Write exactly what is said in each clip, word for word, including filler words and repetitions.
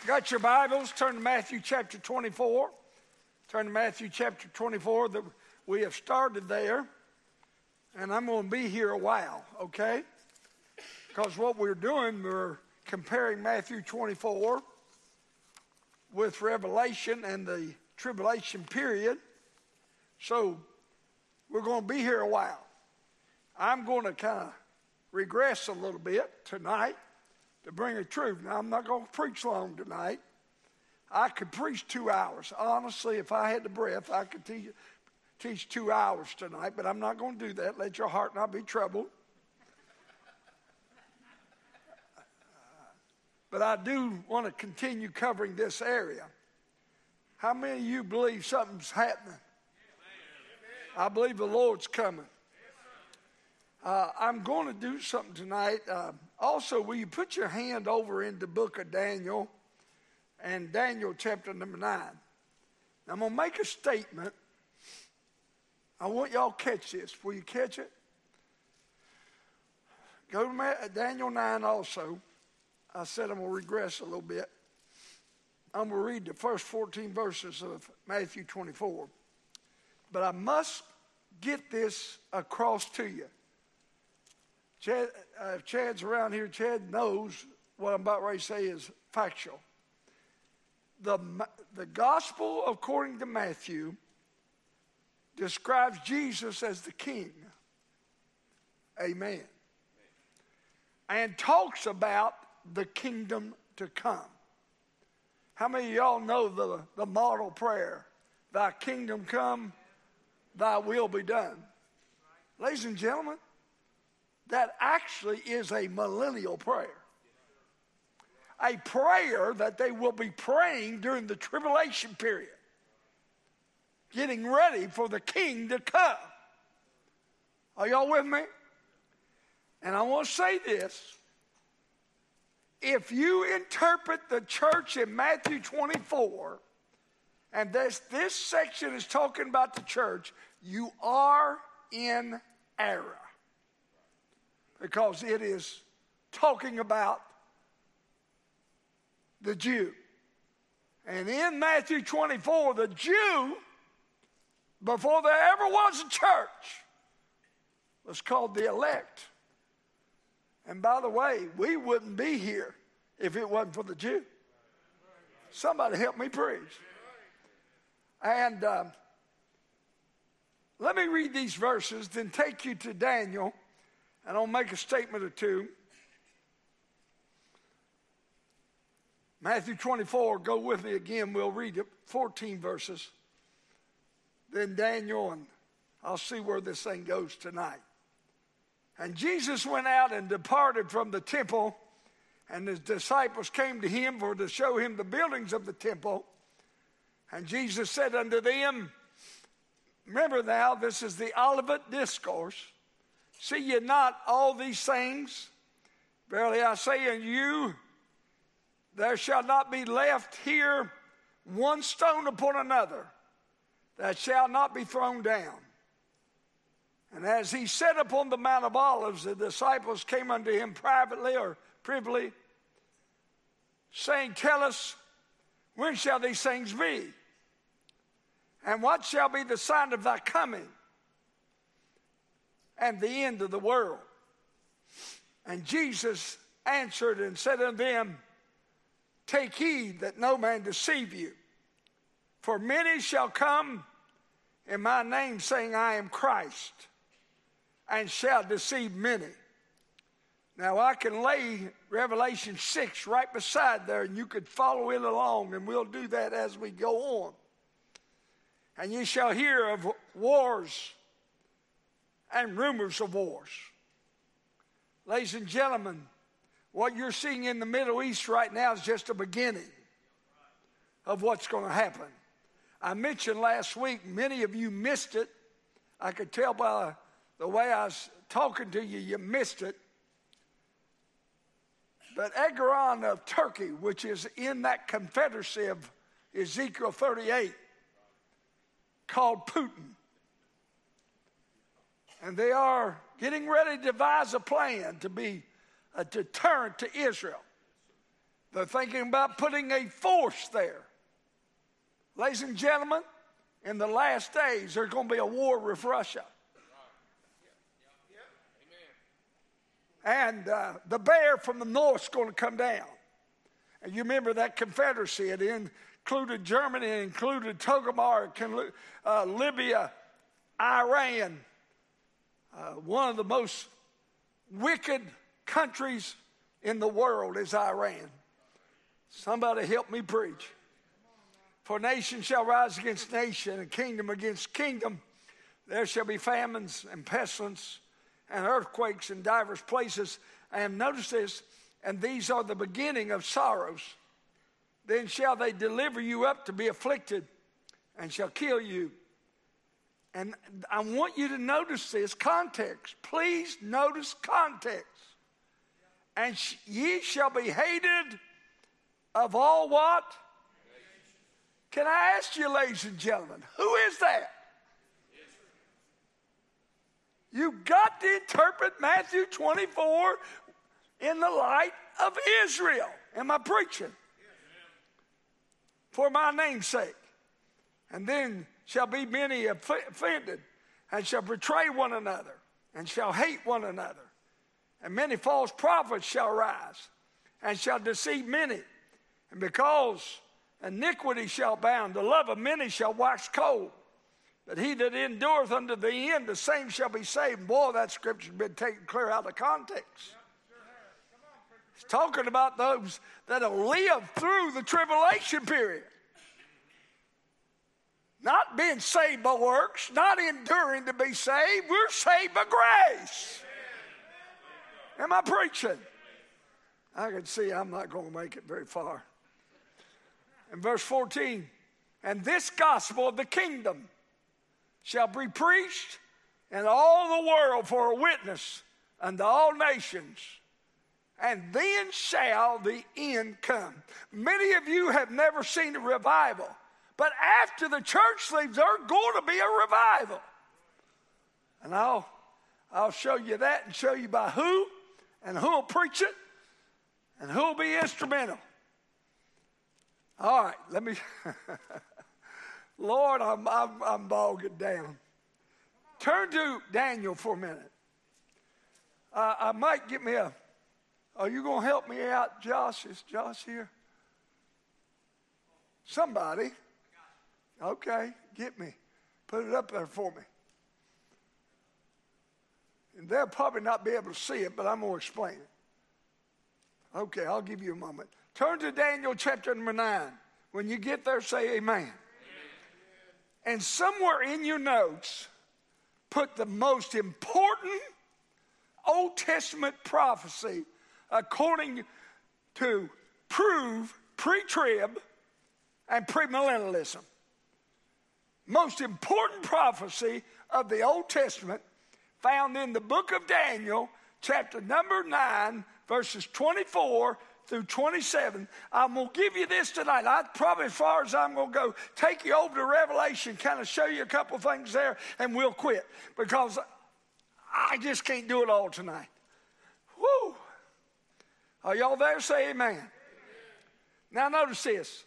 Got your Bibles? Turn to Matthew chapter twenty-four. Turn to Matthew chapter twenty-four. That we have started there. And I'm going to be here a while, okay? Because what we're doing, we're comparing Matthew twenty-four with Revelation and the tribulation period. So we're going to be here a while. I'm going to kind of regress a little bit tonight to bring the truth. Now, I'm not going to preach long tonight. I could preach two hours. Honestly, if I had the breath, I could teach, teach two hours tonight, but I'm not going to do that. Let your heart not be troubled. But I do want to continue covering this area. How many of you believe something's happening? I believe the Lord's coming. Uh, I'm going to do something tonight. Uh, also, will you put your hand over in the book of Daniel and Daniel chapter number nine. Now, I'm going to make a statement. I want y'all to catch this. Will you catch it? Go to Daniel nine also. I said I'm going to regress a little bit. I'm going to read the first fourteen verses of Matthew twenty-four. But I must get this across to you. Chad, uh, if Chad's around here, Chad knows what I'm about ready to say is factual. The, the gospel according to Matthew describes Jesus as the king. Amen. And talks about the kingdom to come. How many of y'all know the, the model prayer? Thy kingdom come, thy will be done. Ladies and gentlemen, that actually is a millennial prayer. A prayer that they will be praying during the tribulation period. Getting ready for the king to come. Are y'all with me? And I want to say this. If you interpret the church in Matthew twenty-four, and this, this section is talking about the church, you are in error. Because it is talking about the Jew. And in Matthew twenty-four, the Jew, before there ever was a church, was called the elect. And by the way, we wouldn't be here if it wasn't for the Jew. Somebody help me preach. And uh, let me read these verses, then take you to Daniel. And I'll make a statement or two. Matthew twenty-four, go with me again. We'll read it, fourteen verses. Then Daniel, and I'll see where this thing goes tonight. And Jesus went out and departed from the temple, and his disciples came to him for to show him the buildings of the temple. And Jesus said unto them, remember now, this is the Olivet Discourse. See ye not all these things? Verily I say unto you, there shall not be left here one stone upon another that shall not be thrown down. And as he sat upon the Mount of Olives, the disciples came unto him privately or privily, saying, tell us, when shall these things be? And what shall be the sign of thy coming? And the end of the world. And Jesus answered and said unto them, take heed that no man deceive you. For many shall come in my name, saying, I am Christ, and shall deceive many. Now I can lay Revelation six right beside there, and you could follow it along, and we'll do that as we go on. And ye shall hear of wars and rumors of wars. Ladies and gentlemen, what you're seeing in the Middle East right now is just a beginning of what's going to happen. I mentioned last week, many of you missed it. I could tell by the way I was talking to you, you missed it. But Erdogan of Turkey, which is in that confederacy of Ezekiel thirty-eight, called Putin. And they are getting ready to devise a plan to be a deterrent to Israel. They're thinking about putting a force there. Ladies and gentlemen, in the last days, there's going to be a war with Russia. And uh, the bear from the north is going to come down. And you remember that confederacy. It included Germany, it included Togomar, uh, Libya, Iran. Uh, one of the most wicked countries in the world is Iran. Somebody help me preach. For nation shall rise against nation, and kingdom against kingdom. There shall be famines and pestilence and earthquakes in divers places. And notice this, and these are the beginning of sorrows. Then shall they deliver you up to be afflicted, and shall kill you. And I want you to notice this context. Please notice context. And sh- ye shall be hated of all what? Can I ask you, ladies and gentlemen, who is that? You've got to interpret Matthew twenty-four in the light of Israel. Am I preaching? For my name's sake. And then shall be many offended, and shall betray one another, and shall hate one another. And many false prophets shall rise, and shall deceive many. And because iniquity shall abound, the love of many shall wax cold. But he that endureth unto the end, the same shall be saved. Boy, that scripture's been taken clear out of context. He's talking about those that'll live through the tribulation period. Not being saved by works, not enduring to be saved. We're saved by grace. Am I preaching? I can see I'm not going to make it very far. In verse fourteen, and this gospel of the kingdom shall be preached in all the world for a witness unto all nations, and then shall the end come. Many of you have never seen a revival, but after the church leaves, there's going to be a revival. And I'll, I'll show you that and show you by who and who will preach it and who will be instrumental. All right, let me... Lord, I'm, I'm, I'm bogging down. Turn to Daniel for a minute. Uh, I might get me a... Are you going to help me out, Josh? Is Josh here? Somebody. Okay, get me. Put it up there for me. And they'll probably not be able to see it, but I'm going to explain it. Okay, I'll give you a moment. Turn to Daniel chapter number nine. When you get there, say amen. Amen. And somewhere in your notes, put the most important Old Testament prophecy according to prove pre-trib and premillennialism. Most important prophecy of the Old Testament found in the book of Daniel, chapter number nine, verses twenty-four through twenty-seven. I'm going to give you this tonight. I probably, as far as I'm going to go, take you over to Revelation, kind of show you a couple things there, and we'll quit. Because I just can't do it all tonight. Woo! Are y'all there? Say amen. Amen. Now notice this.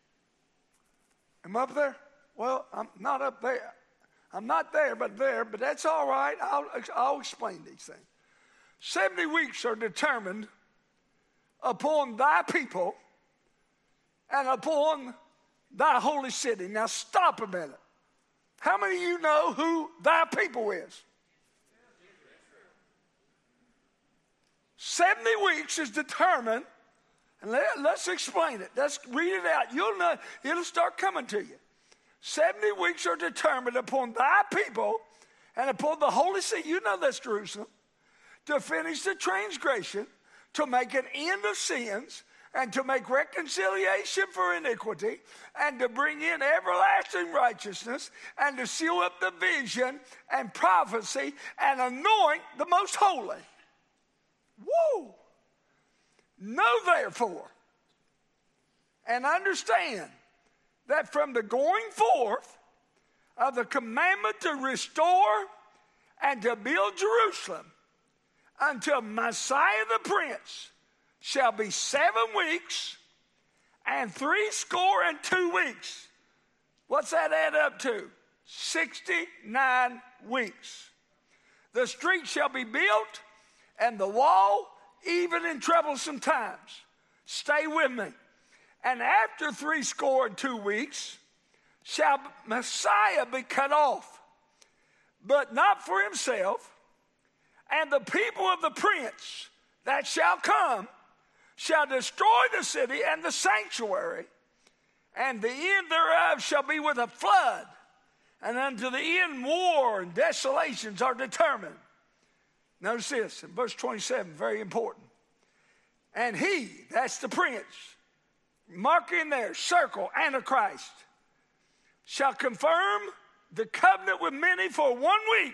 Am I up there? Well, I'm not up there. I'm not there, but there. But that's all right. I'll, I'll explain these things. Seventy weeks are determined upon thy people and upon thy holy city. Now stop a minute. How many of you know who thy people is? seventy weeks is determined, and let, let's explain it. Let's read it out. You'll know, it'll start coming to you. seventy weeks are determined upon thy people and upon the holy city. You know that's Jerusalem. To finish the transgression, to make an end of sins, and to make reconciliation for iniquity, and to bring in everlasting righteousness, and to seal up the vision and prophecy, and anoint the most holy. Woo! Know therefore, and understand that from the going forth of the commandment to restore and to build Jerusalem until Messiah the Prince shall be seven weeks and three score and two weeks. What's that add up to? sixty-nine weeks. The street shall be built, and the wall even in troublesome times. Stay with me. And after three score and two weeks shall Messiah be cut off, but not for himself. And the people of the prince that shall come shall destroy the city and the sanctuary, and the end thereof shall be with a flood, and unto the end war and desolations are determined. Notice this in verse twenty-seven, very important. And he, that's the prince, mark in there, circle, Antichrist, shall confirm the covenant with many for one week.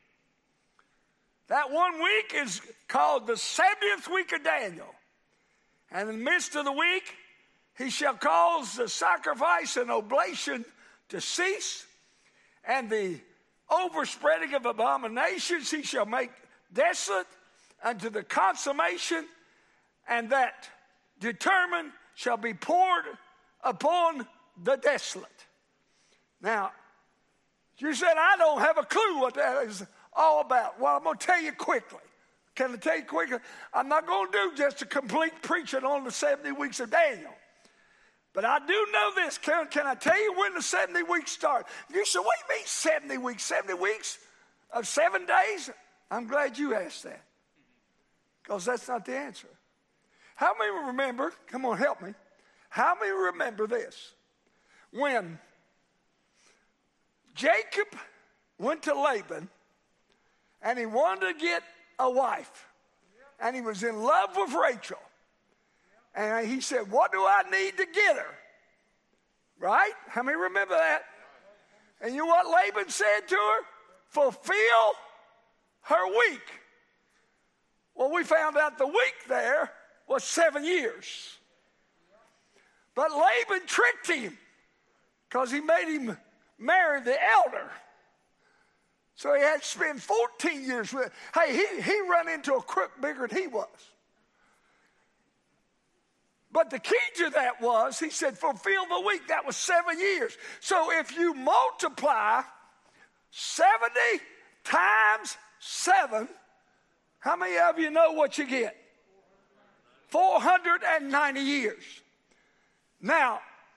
That one week is called the seventieth week of Daniel. And in the midst of the week, he shall cause the sacrifice and oblation to cease, and the overspreading of abominations he shall make desolate unto the consummation, and that determined shall be poured upon the desolate. Now, you said, I don't have a clue what that is all about. Well, I'm going to tell you quickly. Can I tell you quickly? I'm not going to do just a complete preaching on the seventy weeks of Daniel. But I do know this. Can, can I tell you when the seventy weeks start? You said, what do you mean seventy weeks? seventy weeks of seven days? I'm glad you asked that, because that's not the answer. How many remember, come on, help me. How many remember this? When Jacob went to Laban and he wanted to get a wife, and he was in love with Rachel, and he said, what do I need to get her? Right? How many remember that? And you know what Laban said to her? Fulfill her week. Well, we found out the week there was seven years. But Laban tricked him because he made him marry the elder. So he had to spend fourteen years with her. Hey, he, he run into a crook bigger than he was. But the key to that was, he said, fulfill the week. That was seven years. So if you multiply seventy times seven, how many of you know what you get? four hundred ninety years. Now,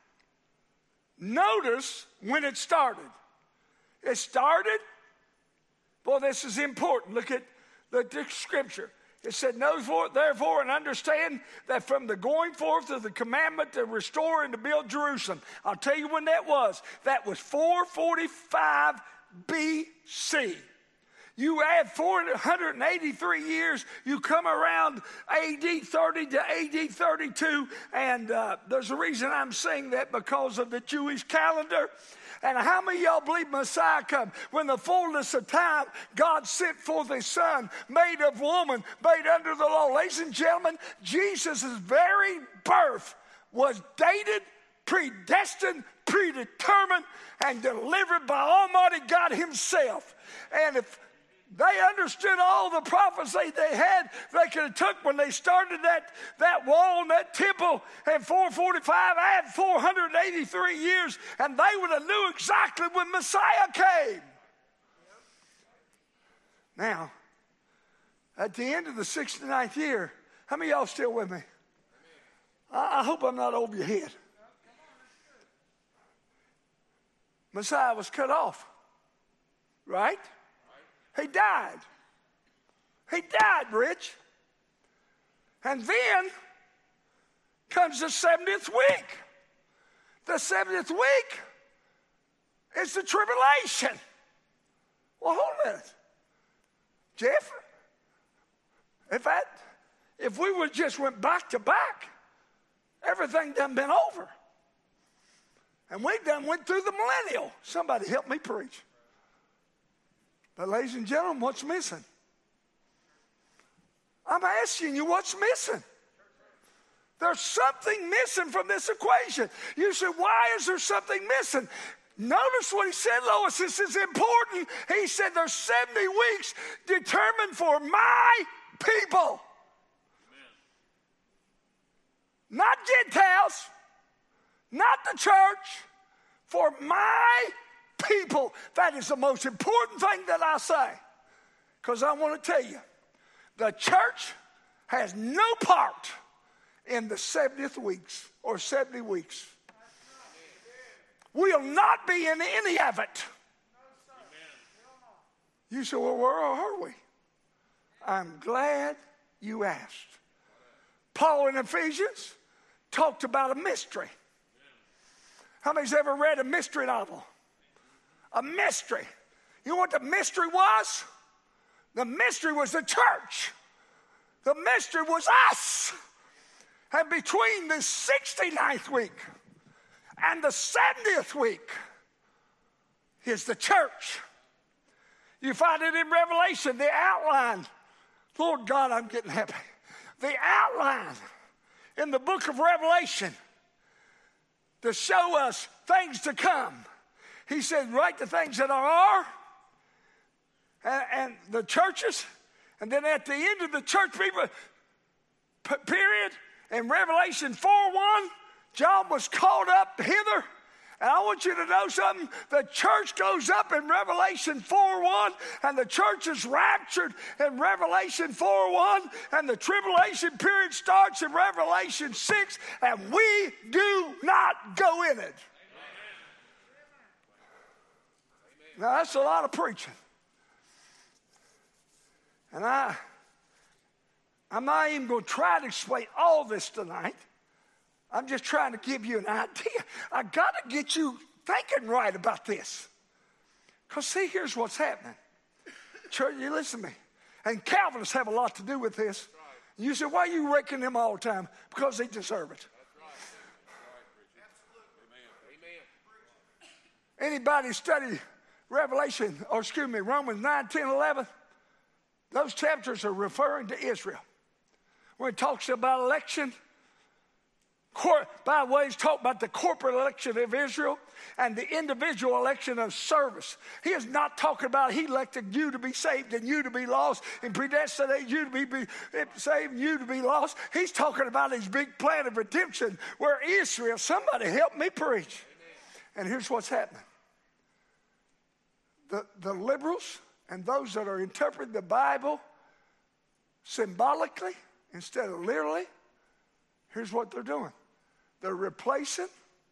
notice when it started. It started, boy, this is important. Look at the, the scripture. It said, know therefore and understand that from the going forth of the commandment to restore and to build Jerusalem. I'll tell you when that was. That was four forty-five B C. You add four hundred eighty-three years, you come around A D thirty to A D thirty-two, and uh, there's a reason I'm saying that, because of the Jewish calendar. And how many of y'all believe Messiah come? When the fullness of time, God sent forth his son, made of woman, made under the law. Ladies and gentlemen, Jesus' very birth was dated, predestined, predetermined, and delivered by Almighty God himself. And if they understood all the prophecy they had, they could have took when they started that, that wall and that temple in four forty-five, add four hundred eighty-three years, and they would have knew exactly when Messiah came. Now, at the end of the sixty-ninth year, how many of y'all still with me? I, I hope I'm not over your head. Messiah was cut off, right? He died. He died, Rich. And then comes the seventieth week. The seventieth week is the tribulation. Well, hold a minute. Jeff, if that, if we would just went back to back, everything done been over. And we done went through the millennial. Somebody help me preach. But ladies and gentlemen, what's missing? I'm asking you, what's missing? There's something missing from this equation. You said, why is there something missing? Notice what he said, Lois. This is important. He said there's seventy weeks determined for my people. Amen. Not Gentiles. not the church, for my people. That is the most important thing that I say. Because I want to tell you, the church has no part in the seventieth weeks or seventy weeks. We'll not be in any of it. You say, well, where are we? I'm glad you asked. Paul in Ephesians talked about a mystery. How many's ever read a mystery novel? A mystery. You know what the mystery was? The mystery was the church. The mystery was us. And between the sixty-ninth week and the seventieth week is the church. You find it in Revelation, the outline. Lord God, I'm getting happy. The outline in the book of Revelation to show us things to come. He said, write the things that are, and, and the churches, and then at the end of the church people period, in Revelation four one, John was called up hither. And I want you to know something. The church goes up in Revelation four one, and the church is raptured in Revelation four one, and the tribulation period starts in Revelation six, and we do not go in it. Amen. Now, that's a lot of preaching. And I, I'm not even going to try to explain all this tonight. I'm just trying to give you an idea. I got to get you thinking right about this. Because see, here's what's happening. Church, you listen to me. And Calvinists have a lot to do with this. You say, why are you wrecking them all the time? Because they deserve it. Anybody study Revelation, or excuse me, Romans nine, ten, eleven? Those chapters are referring to Israel. When it talks about election, by the way, he's talking about the corporate election of Israel and the individual election of service. He is not talking about he elected you to be saved and you to be lost and predestinated you to be, be saved and you to be lost. He's talking about his big plan of redemption where Israel, somebody help me preach. Amen. And here's what's happening. The, the liberals and those that are interpreting the Bible symbolically instead of literally, here's what they're doing. They're replacing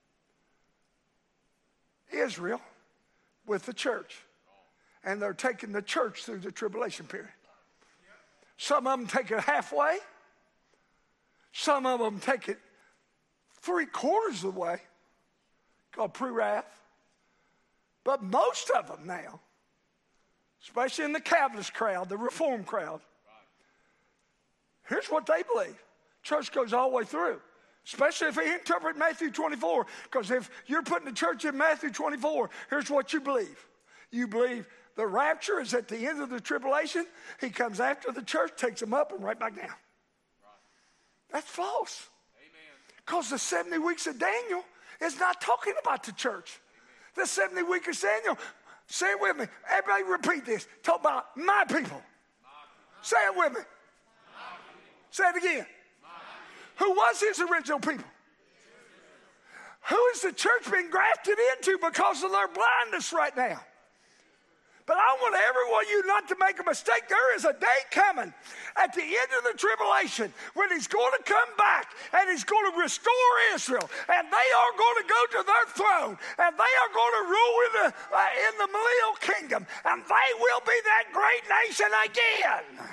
Israel with the church. And they're taking the church through the tribulation period. Some of them take it halfway. Some of them take it three quarters of the way, called pre-wrath. But most of them now, especially in the Calvinist crowd, the Reform crowd, here's what they believe. Church goes all the way through. Especially if you interpret Matthew twenty-four. Because if you're putting the church in Matthew twenty-four, here's what you believe. You believe the rapture is at the end of the tribulation. He comes after the church, takes them up, and right back down. Right. That's false. Because the seventy weeks of Daniel is not talking about the church. Amen. The seventy weeks of Daniel, say it with me. Everybody repeat this. Talk about my people. My people. Say it with me. Say it again. Who was his original people? Who is the church being grafted into because of their blindness right now? But I want every one of you not to make a mistake. There is a day coming at the end of the tribulation when he's going to come back and he's going to restore Israel. And they are going to go to their throne. And they are going to rule in the, uh, in the millennial kingdom. And they will be that great nation again.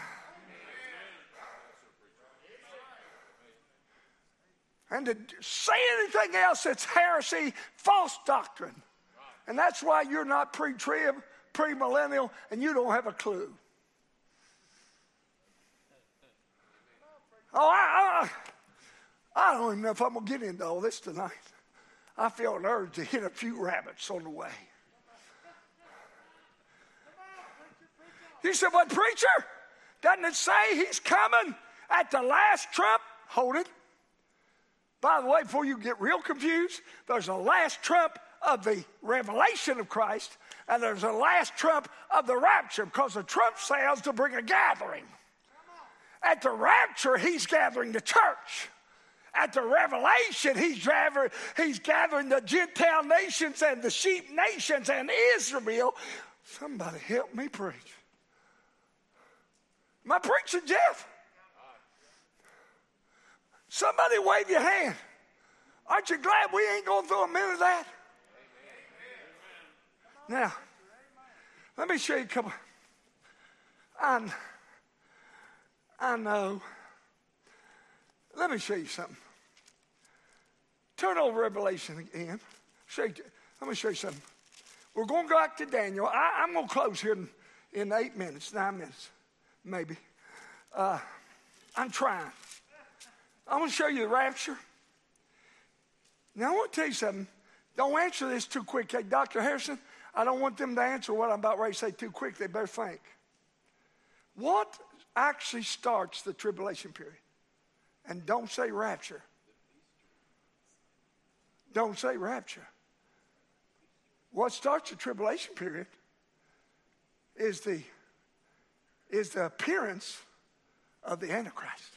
And to say anything else that's heresy, false doctrine. And that's why you're not pre-trib, pre-millennial, and you don't have a clue. Oh, I, I, I don't even know if I'm going to get into all this tonight. I feel an urge to hit a few rabbits on the way. You said, what, preacher? Doesn't it say he's coming at the last trump? Hold it. By the way, before you get real confused, there's a last trump of the revelation of Christ, and there's a last trump of the rapture, because the trump sounds to bring a gathering. At the rapture, he's gathering the church. At the Revelation, he's gathering, he's gathering the Gentile nations and the sheep nations and Israel. Somebody help me preach. Am I preaching, Jeff? Somebody wave your hand. Aren't you glad we ain't going through a minute of that? Now, let me show you a couple. I, I know. Let me show you something. Turn over Revelation again. Show you, let me show you something. We're going to go back to Daniel. I, I'm going to close here in, in eight minutes, nine minutes, maybe. Uh, I'm trying. I'm going to show you the rapture. Now, I want to tell you something. Don't answer this too quick. Hey, Doctor Harrison, I don't want them to answer what I'm about ready to say too quick. They better think. What actually starts the tribulation period? And don't say rapture. Don't say rapture. What starts the tribulation period is the, is the appearance of the Antichrist.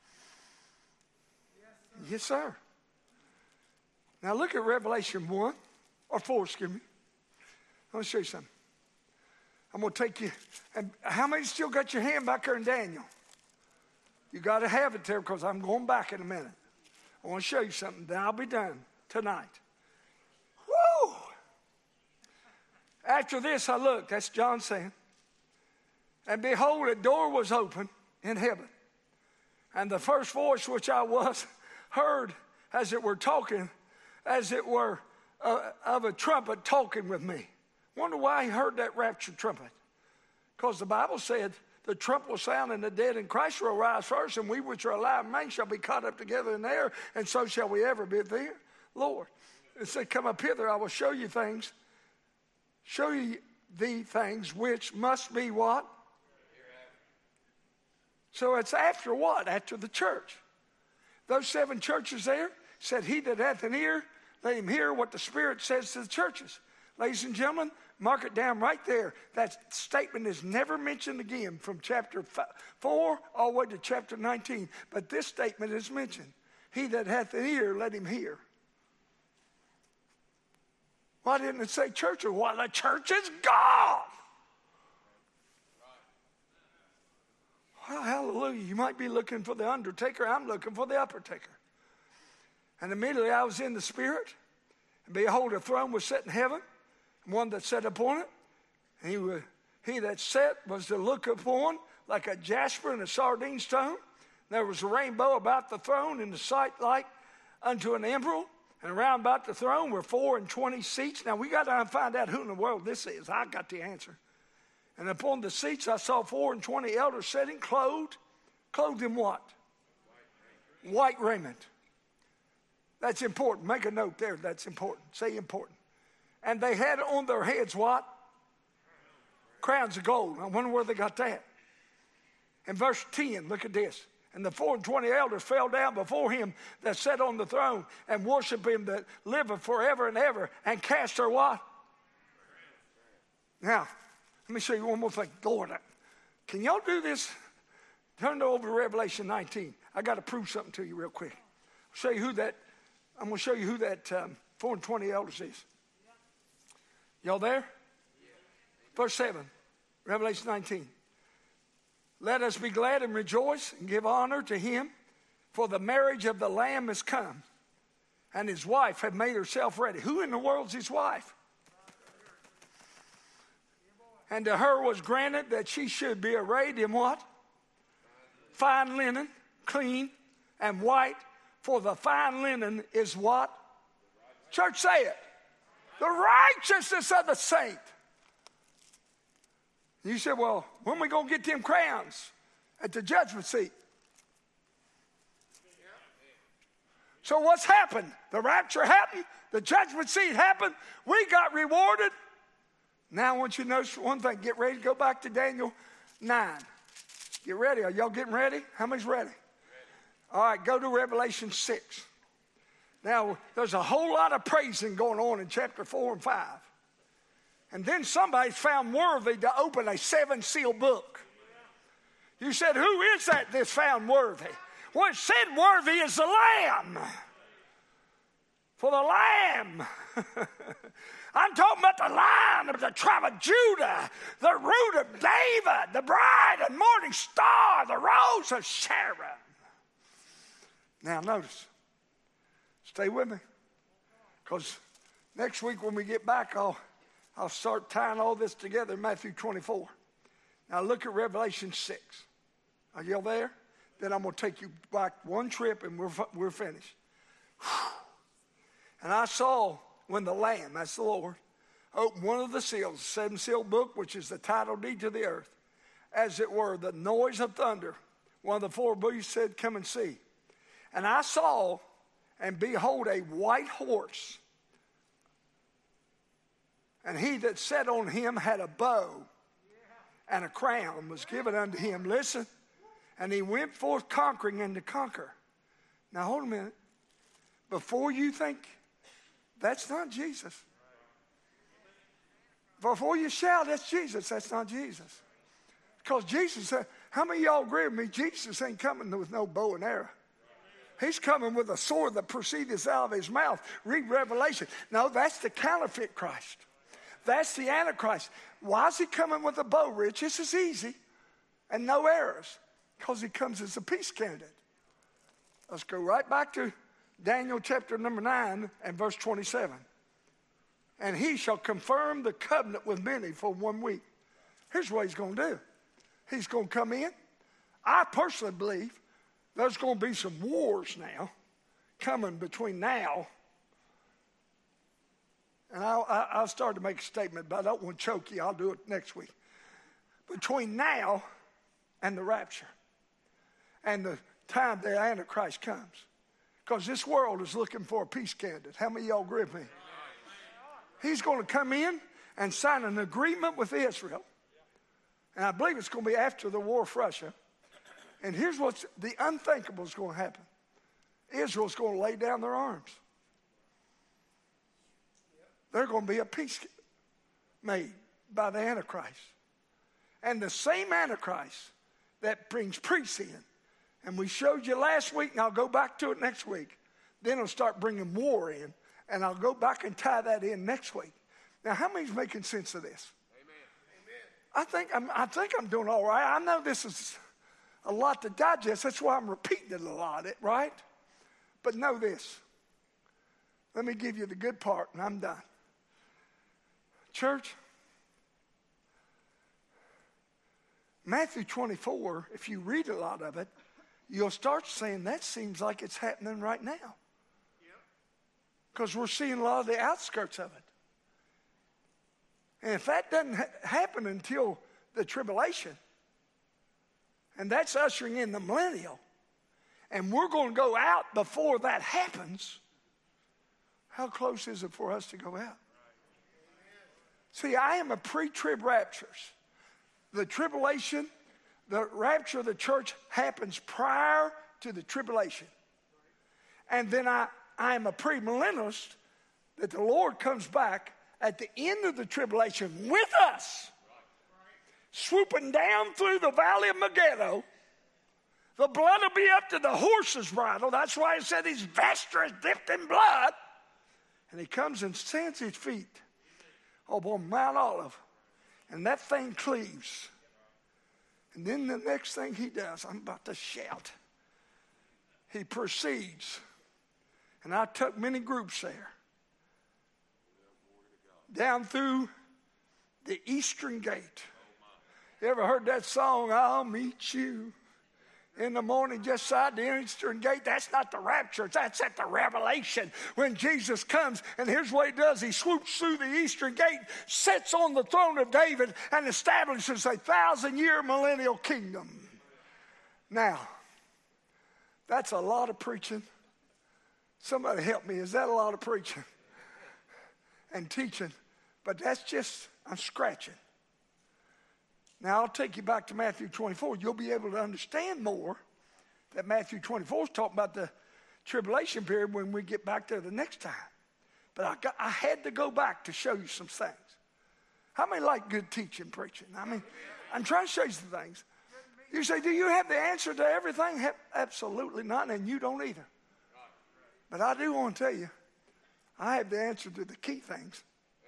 Yes, sir. Now look at Revelation one, or four, excuse me. Let me show you something. I'm going to take you, and how many still got your hand back there in Daniel? You got to have it there because I'm going back in a minute. I want to show you something. Then I'll be done tonight. Woo! After this I looked, that's John saying, and behold, a door was open in heaven. And the first voice which I was heard, as it were talking, as it were uh, of a trumpet talking with me. Wonder why he heard that rapture trumpet. Because the Bible said, the trump will sound, and the dead in Christ will rise first, and we which are alive and remain shall be caught up together in the air, and so shall we ever be with thee, Lord. It said, come up hither, I will show you things, show you thee things which must be what? So it's after what? After the church. Those seven churches there said, he that hath an ear, let him hear what the Spirit says to the churches. Ladies and gentlemen, mark it down right there. That statement is never mentioned again from chapter four all the way to chapter nineteen. But this statement is mentioned. He that hath an ear, let him hear. Why didn't it say churches? Well, the church is God. Well, hallelujah. You might be looking for the undertaker. I'm looking for the uppertaker. And immediately I was in the Spirit. And behold, a throne was set in heaven. One that sat upon it, he, was, he that sat was to look upon like a jasper and a sardine stone. There was a rainbow about the throne in the sight like unto an emerald, and round about the throne were four and twenty seats. Now we got to find out who in the world this is. I got the answer. And upon the seats I saw four and twenty elders sitting, clothed, clothed in what? White raiment. White raiment. That's important. Make a note there. That's important. Say important. And they had on their heads what? Crowns of gold. I wonder where they got that. In verse ten, look at this. And the four and twenty elders fell down before him that sat on the throne and worshiped him that liveth forever and ever, and cast their what? Now, let me show you one more thing. Lord, can y'all do this? Turn over to Revelation nineteen. I got to prove something to you real quick. I'll show you who that, I'm going to show you who that um, four and twenty elders is. Y'all there? Verse seven, Revelation nineteen. Let us be glad and rejoice and give honor to him, for the marriage of the Lamb is come, and his wife have made herself ready. Who in the world's his wife? And to her was granted that she should be arrayed in what? Fine linen, clean and white, for the fine linen is what? Church, say it. The righteousness of the saint. You said, well, when are we going to get them crowns? At the judgment seat. So what's happened? The rapture happened. The judgment seat happened. We got rewarded. Now I want you to notice one thing. Get ready to go back to Daniel nine. Get ready. Are y'all getting ready? How many's ready? ready? All right, go to Revelation six. Now, there's a whole lot of praising going on in chapter four and five. And then somebody's found worthy to open a seven-seal book. You said, who is that that's found worthy? Well, it said, worthy is the Lamb. For the Lamb. I'm talking about the Lion of the tribe of Judah, the root of David, the bright and morning star, the rose of Sharon. Now notice, stay with me, because next week when we get back, I'll, I'll start tying all this together in Matthew twenty-four. Now look at Revelation six. Are y'all there? Then I'm going to take you back one trip and we're, we're finished. And I saw when the Lamb, that's the Lord, opened one of the seals, the seven-sealed book, which is the title deed to the earth, as it were, the noise of thunder. One of the four beasts said, come and see. And I saw, and behold, a white horse. And he that sat on him had a bow, and a crown was given unto him. Listen. And he went forth conquering and to conquer. Now hold a minute. Before you think, that's not Jesus. Before you shout, that's Jesus. That's not Jesus. Because Jesus said, how many of y'all agree with me? Jesus ain't coming with no bow and arrow. He's coming with a sword that proceedeth out of his mouth. Read Revelation. No, that's the counterfeit Christ. That's the Antichrist. Why is he coming with a bow, Rich? This is easy. And no arrows. Because he comes as a peace candidate. Let's go right back to Daniel chapter number nine and verse twenty-seven. And he shall confirm the covenant with many for one week. Here's what he's going to do. He's going to come in. I personally believe there's going to be some wars now coming between now. And I'll, I'll start to make a statement, but I don't want to choke you. I'll do it next week. Between now and the rapture and the time the Antichrist comes. Because this world is looking for a peace candidate. How many of y'all agree with me? He's going to come in and sign an agreement with Israel. And I believe it's going to be after the war with Russia. And here's what's the unthinkable is going to happen. Israel's going to lay down their arms. There's going to be a peace made by the Antichrist. And the same Antichrist that brings peace in, and we showed you last week, and I'll go back to it next week. Then it'll start bringing war in, and I'll go back and tie that in next week. Now, how many's making sense of this? Amen. I think I'm, I think I'm doing all right. I know this is a lot to digest. That's why I'm repeating it a lot, right? But know this. Let me give you the good part, and I'm done. Church, Matthew twenty-four, if you read a lot of it, you'll start saying that seems like it's happening right now. Because we're seeing a lot of the outskirts of it. And if that doesn't ha- happen until the tribulation, and that's ushering in the millennial, and we're going to go out before that happens, how close is it for us to go out? See, I am a pre-trib raptures. The tribulation, the rapture of the church happens prior to the tribulation. And then I, I am a premillennialist that the Lord comes back at the end of the tribulation with us, swooping down through the valley of Megiddo. The blood will be up to the horse's bridle. That's why it said his vesture is dipped in blood. And he comes and stands his feet upon Mount Olive. And that thing cleaves. And then the next thing he does, I'm about to shout. He proceeds. And I took many groups there. Down through the eastern gate. You ever heard that song, I'll meet you in the morning just side the eastern gate? That's not the rapture. That's at the revelation when Jesus comes. And here's what he does. He swoops through the eastern gate, sits on the throne of David, and establishes a thousand-year millennial kingdom. Now, that's a lot of preaching. Somebody help me. Is that a lot of preaching and teaching? But that's just, I'm scratching. Now, I'll take you back to Matthew twenty-four. You'll be able to understand more that Matthew twenty-four is talking about the tribulation period when we get back there the next time. But I, got, I had to go back to show you some things. How many like good teaching, preaching? I mean, I'm trying to show you some things. You say, do you have the answer to everything? Absolutely not, and you don't either. But I do want to tell you, I have the answer to the key things.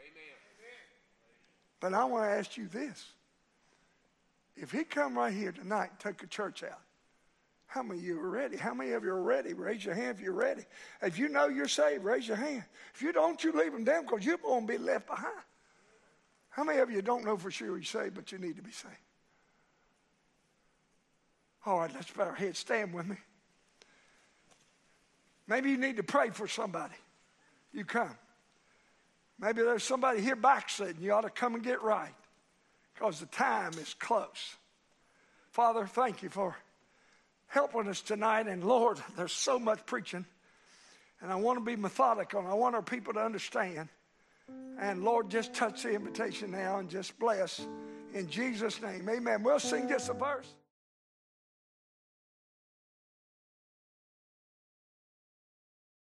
But I want to ask you this. If he come right here tonight and take a church out, how many of you are ready? How many of you are ready? Raise your hand if you're ready. If you know you're saved, raise your hand. If you don't, you leave them down because you're going to be left behind. How many of you don't know for sure you're saved, but you need to be saved? All right, let's bow our heads. Stand with me. Maybe you need to pray for somebody. You come. Maybe there's somebody here backsliding. You ought to come and get right because the time is close. Father, thank you for helping us tonight. And Lord, there's so much preaching. And I want to be methodical. And I want our people to understand. And Lord, just touch the invitation now and just bless in Jesus' name. Amen. We'll sing just a verse.